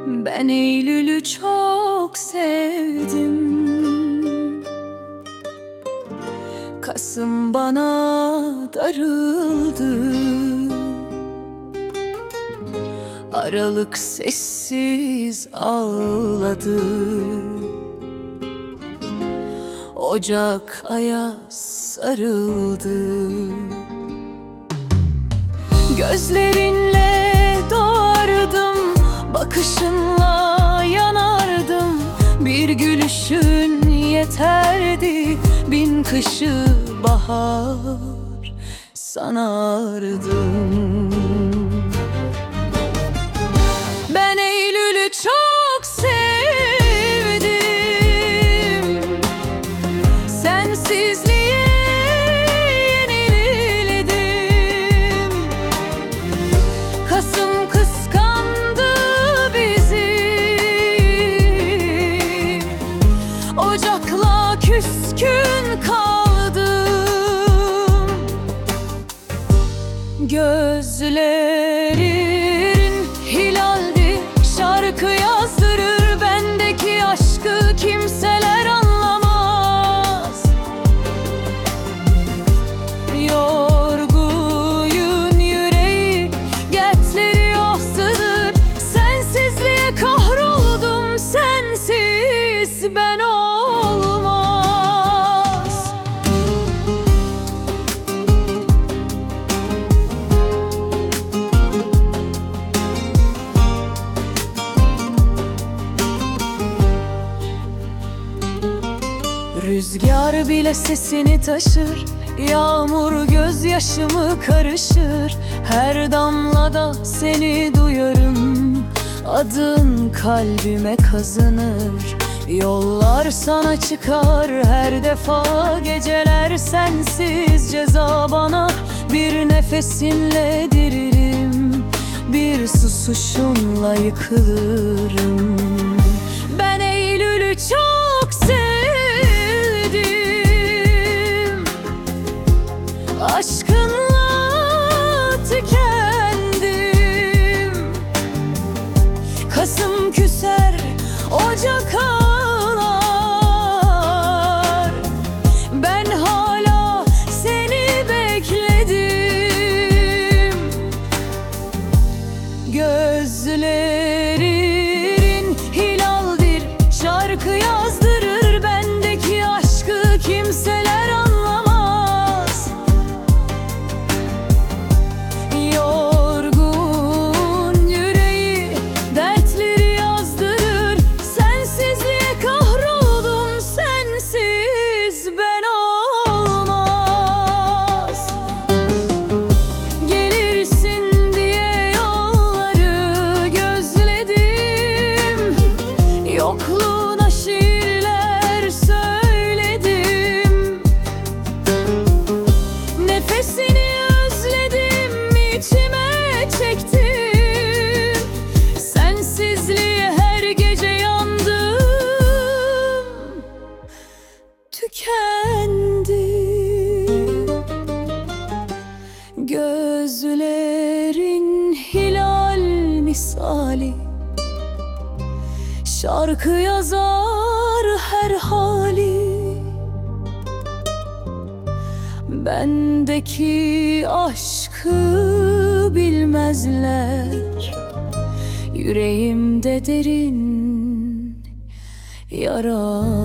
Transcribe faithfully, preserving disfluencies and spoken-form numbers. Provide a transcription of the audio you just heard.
Ben Eylül'ü çok sevdim. Kasım bana darıldı. Aralık sessiz ağladı. Ocak aya sarıldı. Gözlerinle doğardım, bakışınla yanardım. Bir gülüşün yeterdi, bin kışı bahar sanardım. Ben Eylül'ü çok sevdim. Sensizliğe yenildim. Kasım kıskandı bizi. Ocakla küskün kaldım. Gözlerin hilaldi, şarkı yazdırır. Bendeki aşkı kimseler anlamaz. Yorgun yüreği, dertleri yoksudur. Sensizliğe kahroldum, sensiz ben olmaz. Rüzgar bile sesini taşır, yağmur gözyaşımı karışır. Her damlada seni duyarım, adın kalbime kazınır. Yollar sana çıkar her defa, geceler sensiz ceza bana. Bir nefesinle diririm, bir susuşunla yıkılırım. Ben Eylül'ü çok sevdim. Aşkınla tükendim. Kasım küser, Ocak ağlar. Ben hala seni bekledim. Gözlerin hilaldir, şarkı yazdırır. Bendeki aşkı kimseler anlamaz. Yorgun yüreği, dertleri yazdırır. Sensizliğe kahroldum, sensiz ben olmaz. Gelirsin diye yolları gözledim. Yokluğuna şiirler söyledim. Nefesini özledim, içime çektim. Sensizliğe her gece yandım, tükendim. Gözlerin hilal misali, şarkı yazar her hali. Bendeki aşkı bilmezler. Yüreğimde derin yara